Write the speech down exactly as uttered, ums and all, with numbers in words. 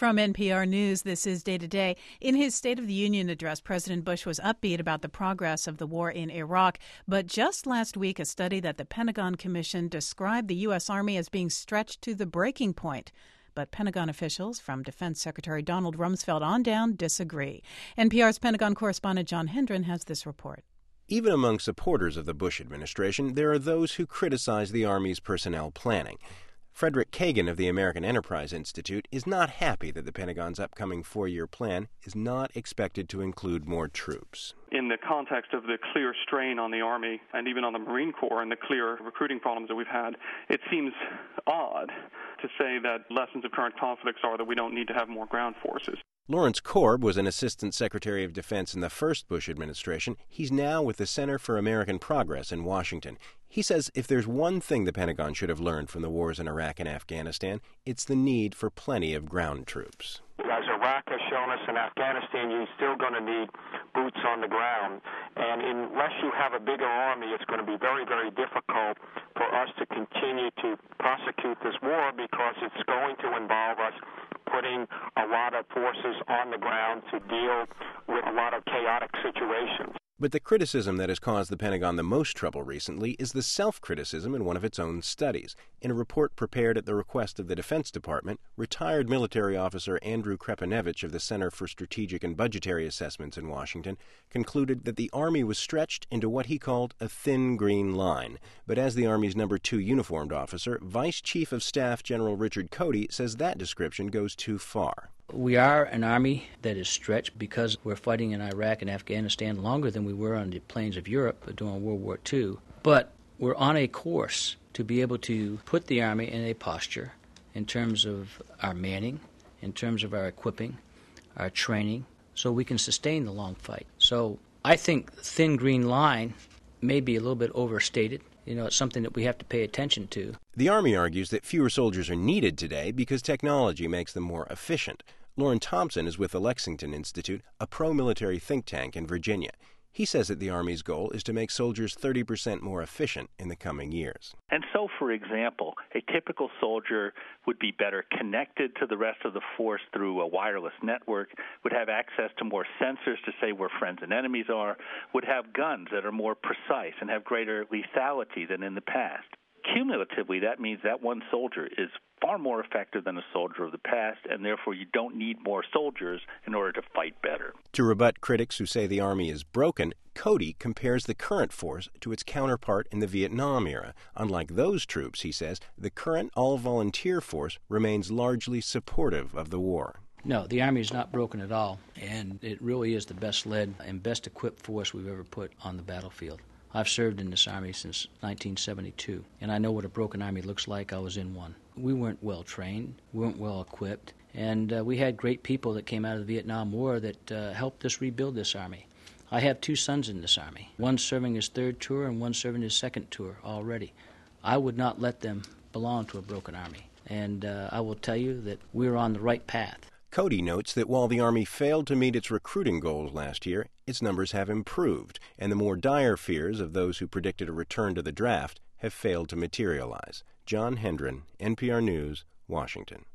From N P R News, this is Day to Day. In his State of the Union address, President Bush was upbeat about the progress of the war in Iraq. But just last week, a study that the Pentagon commissioned described the U S. Army as being stretched to the breaking point. But Pentagon officials, from Defense Secretary Donald Rumsfeld on down, disagree. N P R's Pentagon correspondent John Hendren has this report. Even among supporters of the Bush administration, there are those who criticize the Army's personnel planning. Frederick Kagan of the American Enterprise Institute is not happy that the Pentagon's upcoming four-year plan is not expected to include more troops. In the context of the clear strain on the Army and even on the Marine Corps and the clear recruiting problems that we've had, it seems odd to say that lessons of current conflicts are that we don't need to have more ground forces. Lawrence Korb was an Assistant Secretary of Defense in the first Bush administration. He's now with the Center for American Progress in Washington. He says if there's one thing the Pentagon should have learned from the wars in Iraq and Afghanistan, it's the need for plenty of ground troops. As Iraq has shown us, in Afghanistan, you're still going to need boots on the ground. And unless you have a bigger army, it's going to be very, very difficult for us to continue to prosecute this war because it's going to involve us putting a lot of forces on the ground to deal with a lot of chaotic situations. But the criticism that has caused the Pentagon the most trouble recently is the self-criticism in one of its own studies. In a report prepared at the request of the Defense Department, retired military officer Andrew Krepinevich of the Center for Strategic and Budgetary Assessments in Washington concluded that the Army was stretched into what he called a thin green line. But as the Army's number two uniformed officer, Vice Chief of Staff General Richard Cody says that description goes too far. We are an Army that is stretched because we're fighting in Iraq and Afghanistan longer than we were on the plains of Europe during World War Two. But we're on a course to be able to put the Army in a posture in terms of our manning, in terms of our equipping, our training, so we can sustain the long fight. So I think thin green line may be a little bit overstated. You know, it's something that we have to pay attention to. The Army argues that fewer soldiers are needed today because technology makes them more efficient. Lauren Thompson is with the Lexington Institute, a pro-military think tank in Virginia. He says that the Army's goal is to make soldiers thirty percent more efficient in the coming years. And so, for example, a typical soldier would be better connected to the rest of the force through a wireless network, would have access to more sensors to say where friends and enemies are, would have guns that are more precise and have greater lethality than in the past. Cumulatively, that means that one soldier is far more effective than a soldier of the past, and therefore you don't need more soldiers in order to fight better. To rebut critics who say the Army is broken, Cody compares the current force to its counterpart in the Vietnam era. Unlike those troops, he says, the current all-volunteer force remains largely supportive of the war. No, the Army is not broken at all, and it really is the best led and best equipped force we've ever put on the battlefield. I've served in this Army since nineteen seventy-two, and I know what a broken Army looks like. I was in one. We weren't well trained, we weren't well equipped, and uh, we had great people that came out of the Vietnam War that uh, helped us rebuild this Army. I have two sons in this Army, one serving his third tour and one serving his second tour already. I would not let them belong to a broken Army, and uh, I will tell you that we're on the right path. Cody notes that while the Army failed to meet its recruiting goals last year, its numbers have improved, and the more dire fears of those who predicted a return to the draft have failed to materialize. John Hendren, N P R News, Washington.